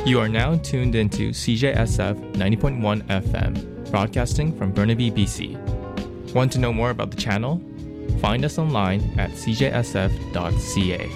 You are now tuned into CJSF 90.1 FM, broadcasting from Burnaby, BC. Want to know more about the channel? Find us online at cjsf.ca.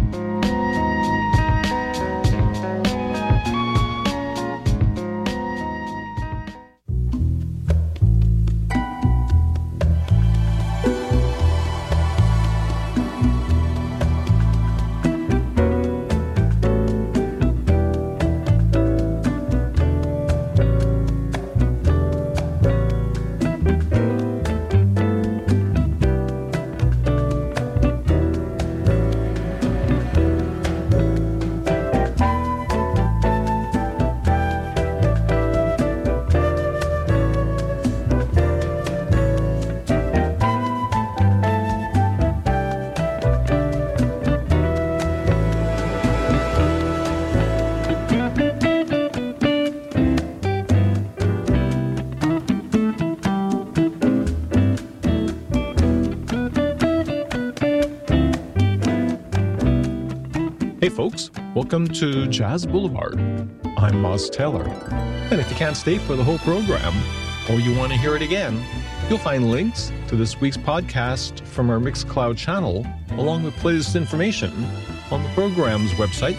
Hey folks, welcome to Jazz Boulevard. I'm Moz Taylor. And if you can't stay for the whole program, or you want to hear it again, you'll find links to this week's podcast from our Mixcloud channel, along with playlist information on the program's website,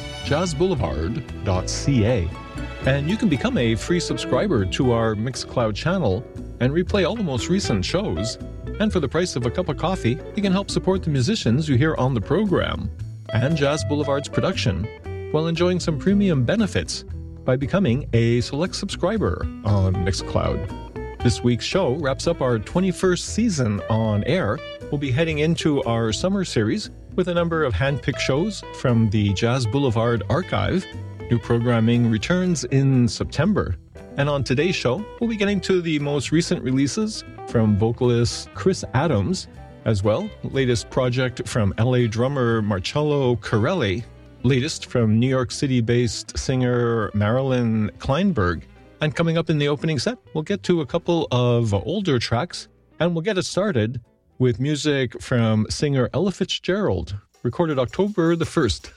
jazzboulevard.ca. And you can become a free subscriber to our Mixcloud channel and replay all the most recent shows. And for the price of a cup of coffee, you can help support the musicians you hear on the program and Jazz Boulevard's production while enjoying some premium benefits by becoming a select subscriber on Mixcloud. This week's show wraps up our 21st season on air. We'll be heading into our summer series with a number of hand-picked shows from the Jazz Boulevard archive. New programming returns in September. And on today's show, we'll be getting to the most recent releases from vocalist Chris Adams. As well, latest project from LA drummer Marcello Corelli, latest from New York City-based singer Marilyn Kleinberg. And coming up in the opening set, we'll get to a couple of older tracks, and we'll get it started with music from singer Ella Fitzgerald, recorded October the 1st,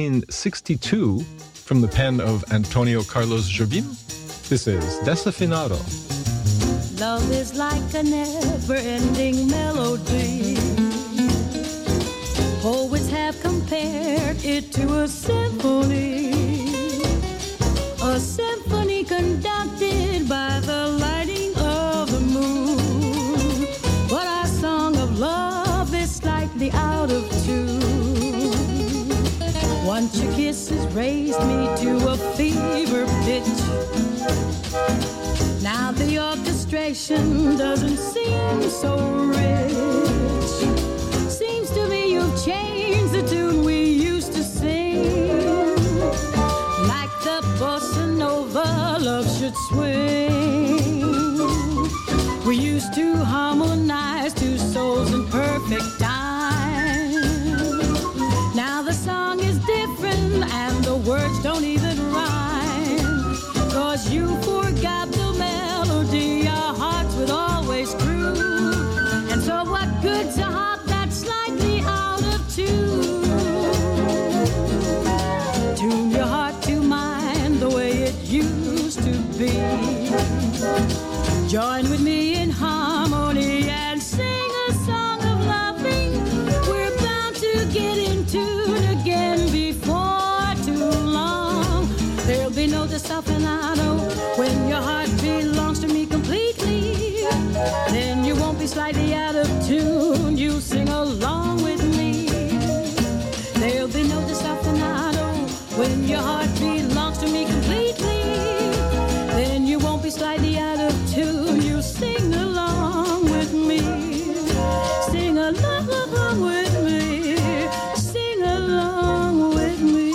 1962, from the pen of Antonio Carlos Jobim. This is Desafinado. Love is like a never-ending melody. Poets have compared it to a symphony conducted by the lighting of the moon. But our song of love is slightly out of tune. Once your kisses raised me to a fever pitch. Now the orchestration doesn't seem so rich. Seems to me you've changed the tune we used to sing. Like the bossa nova love should swing. We used to harmonize two souls in perfect time. Now the song is different and the words don't even rhyme. 'Cause you forgot the melody our hearts would always groove. And so what good's a heart that's slightly out of tune? Tune your heart to mine the way it used to be. Join with me in harmony and sing a song of loving. We're bound to get in tune again before too long. There'll be no desafinado when your heart belongs to me completely. Then you won't be slightly out of tune. You sing along with me. There'll be no desafinado when your heart belongs to me completely. Then you won't be slightly out of tune. You sing along with me. Sing along with me. Sing along with me.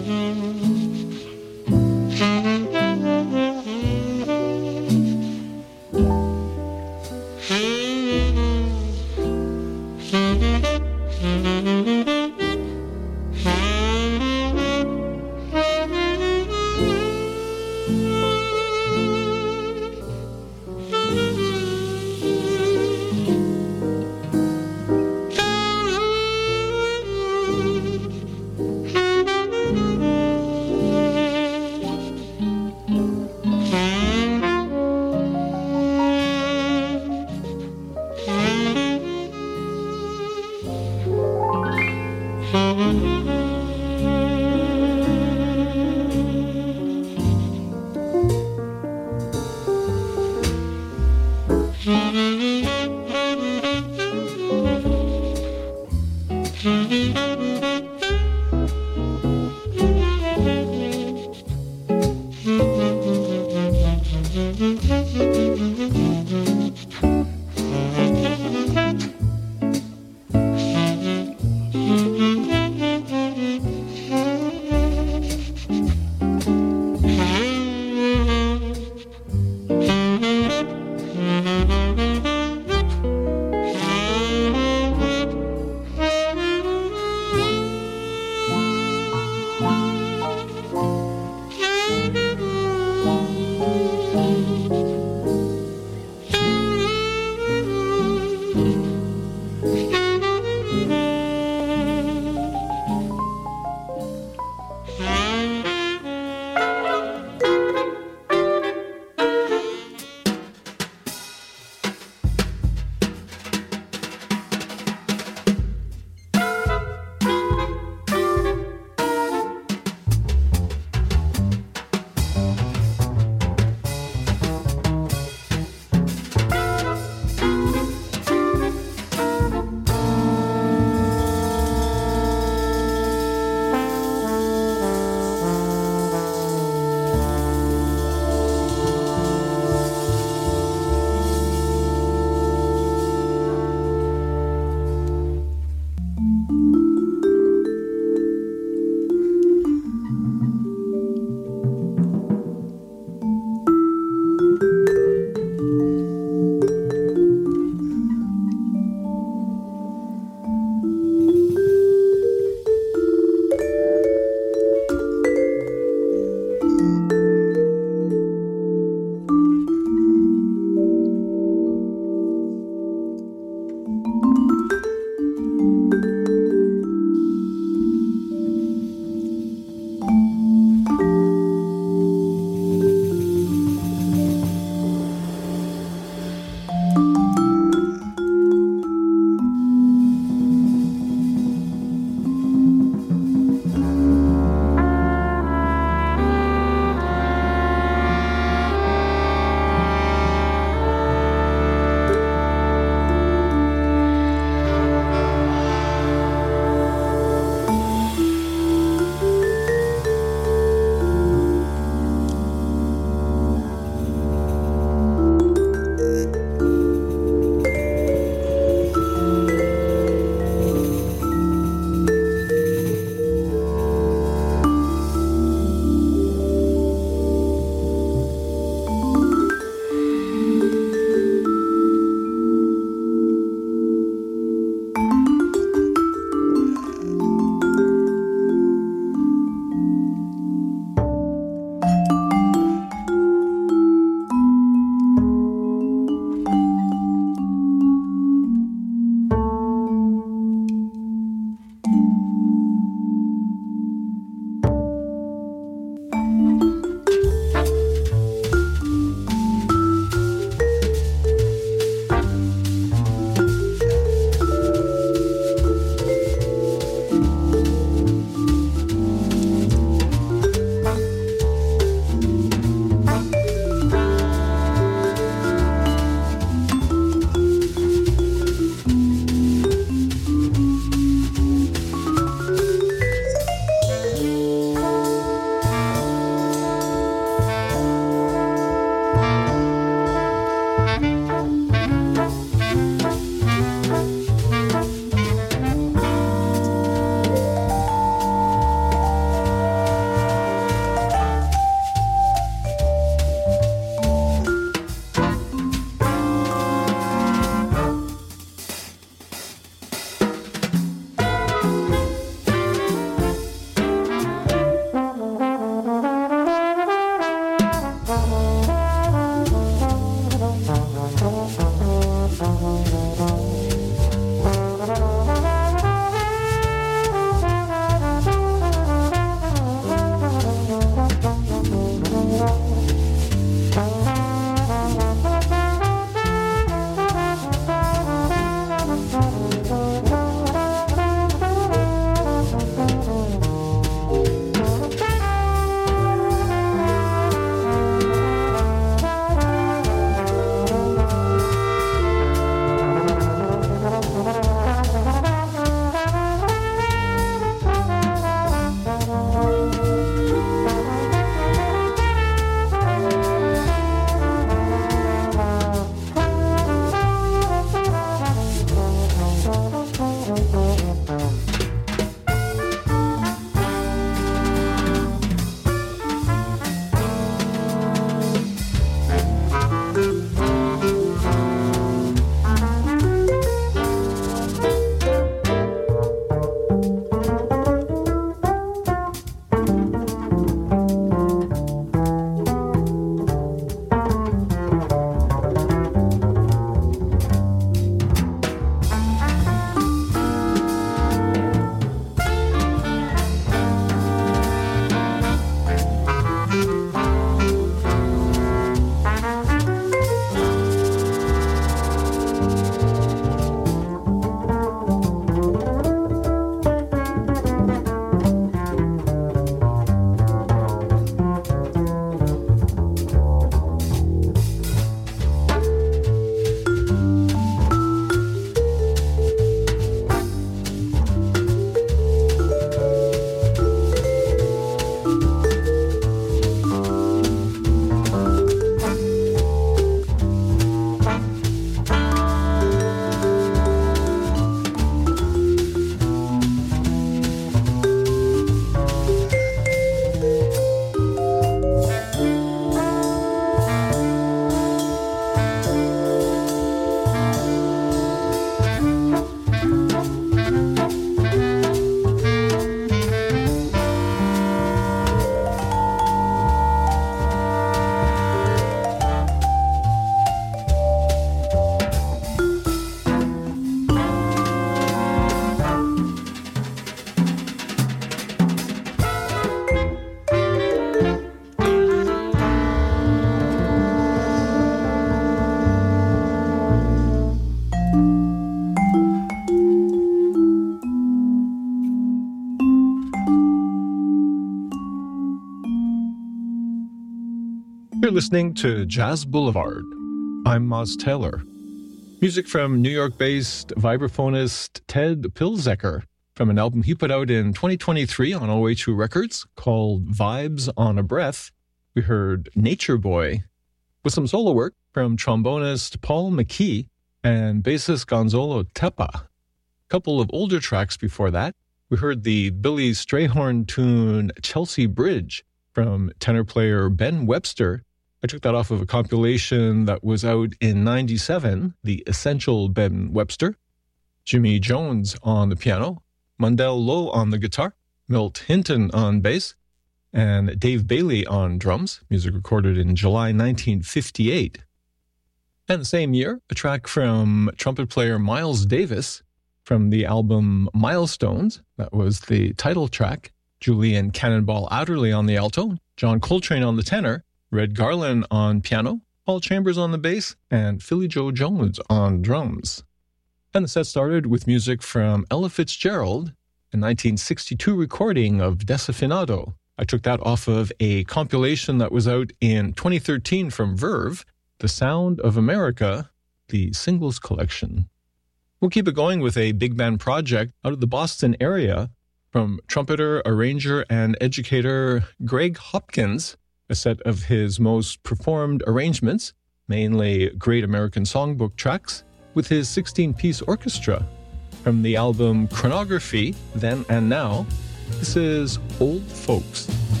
listening to Jazz Boulevard. I'm Moz Taylor. Music from New York-based vibraphonist Ted Pilzecker from an album he put out in 2023 on OH2 Records called Vibes on a Breath. We heard Nature Boy, with some solo work from trombonist Paul McKee and bassist Gonzalo Tepa. A couple of older tracks before that, we heard the Billy Strayhorn tune Chelsea Bridge from tenor player Ben Webster. I took that off of a compilation that was out in 97, The Essential Ben Webster. Jimmy Jones on the piano, Mundell Lowe on the guitar, Milt Hinton on bass, and Dave Bailey on drums, music recorded in July 1958. And the same year, a track from trumpet player Miles Davis from the album Milestones. That was the title track. Julian Cannonball Adderley on the alto, John Coltrane on the tenor, Red Garland on piano, Paul Chambers on the bass, and Philly Joe Jones on drums. And the set started with music from Ella Fitzgerald, a 1962 recording of Desafinado. I took that off of a compilation that was out in 2013 from Verve, The Sound of America, the Singles Collection. We'll keep it going with a big band project out of the Boston area from trumpeter, arranger, and educator Greg Hopkins, a set of his most performed arrangements, mainly Great American Songbook tracks, with his 16-piece orchestra. From the album Chronography, Then and Now, this is Old Folks.